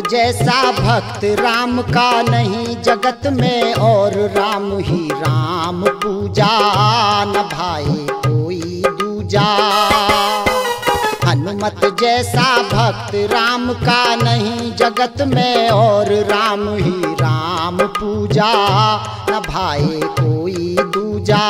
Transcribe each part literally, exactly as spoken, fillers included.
जैसा भक्त राम का नहीं जगत में, और राम ही राम पूजा न भाए कोई दूजा। हनुमत जैसा भक्त राम का नहीं जगत में, और राम ही राम पूजा न भाए कोई दूजा।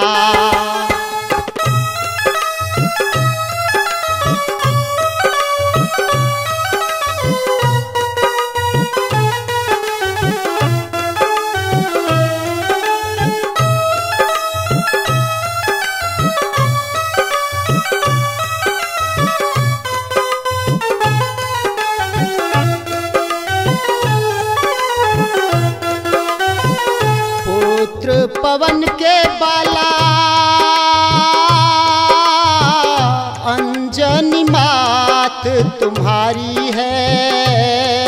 पवन के बाला अंजनी मात तुम्हारी है।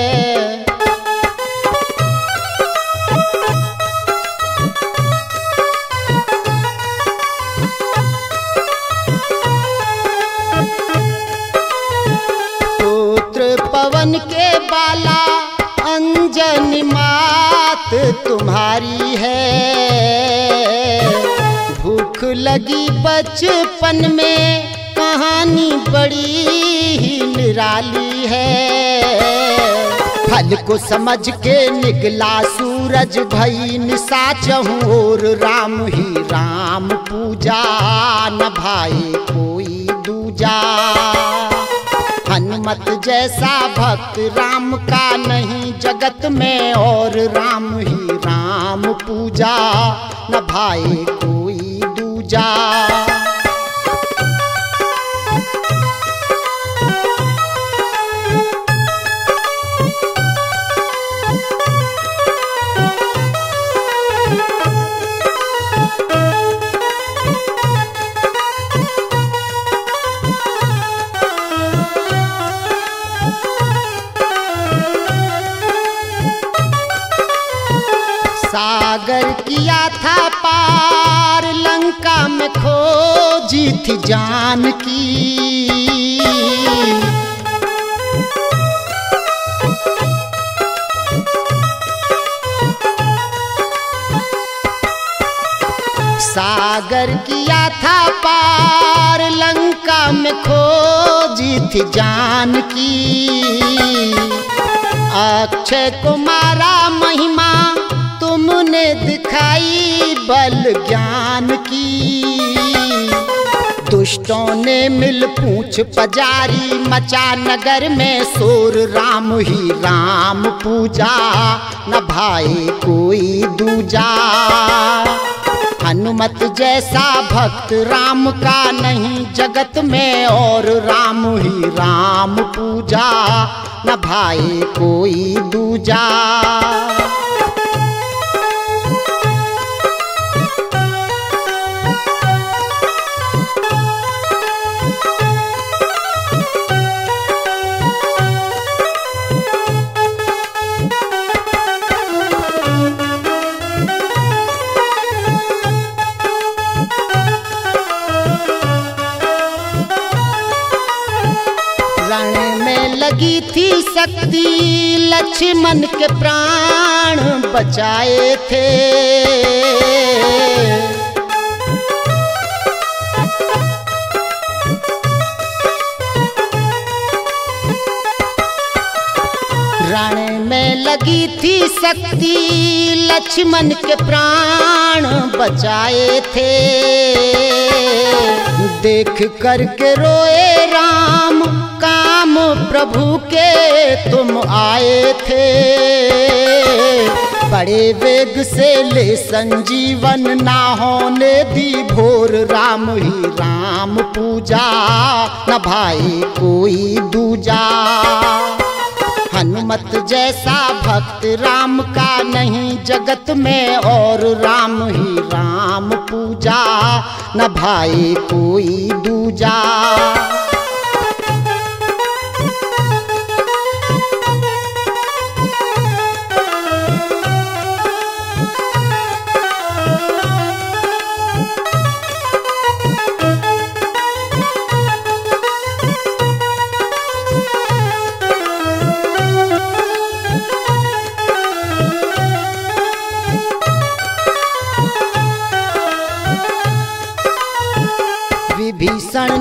पुत्र पवन के बाला अंजनी मात तुम्हारी है। भूख लगी बचपन में कहानी बड़ी ही निराली है। फल को समझ के निकला सूरज भई निशा चहूं और राम ही राम पूजा न भाए कोई दूजा। हनुमत जैसा भक्त राम का नहीं जगत में, और राम ही राम पूजा न भाए कोई दूजा। सागर किया था पार लंका में खोजी थी जानकी। सागर किया था पार लंका में खोजी थी जानकी। अक्षय कुमारा महिमा तुमने दिखाई बल ज्ञान की। दुष्टों ने मिल पूछ पजारी मचा नगर में शोर। राम ही राम पूजा न भाए कोई दूजा। हनुमत जैसा भक्त राम का नहीं जगत में, और राम ही राम पूजा न भाए कोई दूजा। लगी थी शक्ति लक्ष्मण के प्राण बचाए थे। रण में लगी थी शक्ति लक्ष्मण के प्राण बचाए थे। देख करके रोए राम काम प्रभु के तुम आए थे। बड़े वेग से ले संजीवन ना होने दी भोर। राम ही राम पूजा न भाई कोई दूजा। हनुमत जैसा भक्त राम का नहीं जगत में, और राम ही राम पूजा न भाई कोई दूजा।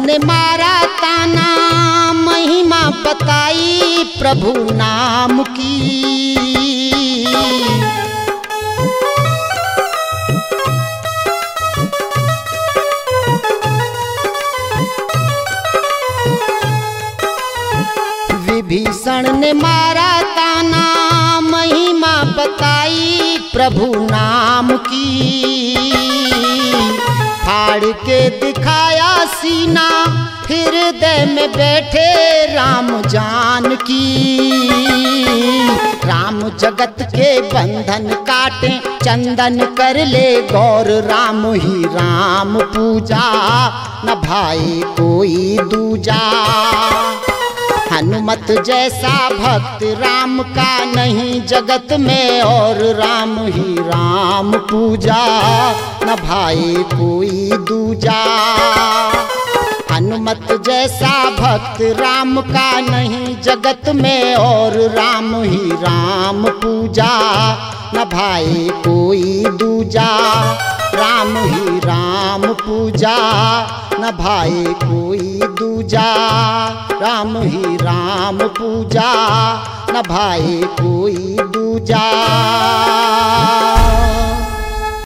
ने मारा ताना, महिमा बताई प्रभु नाम की। विभीषण ने मारा ताना, महिमा बताई प्रभु नाम की। फाड़ के दिखाया सीना, हृदय में बैठे राम जानकी। राम जगत के बंधन काटे, चंदन कर ले गौर, राम ही राम पूजा, न भाई कोई दूजा। हनुमत जैसा भक्त राम का नहीं जगत में, और राम ही राम पूजा, न भाई कोई दूजा। हनुमत जैसा भक्त राम का नहीं जगत में, और राम ही राम पूजा, न भाई कोई दूजा। राम ही राम पूजा, न भाई कोई दूजा। राम ही राम पूजा, न भाई कोई दूजा।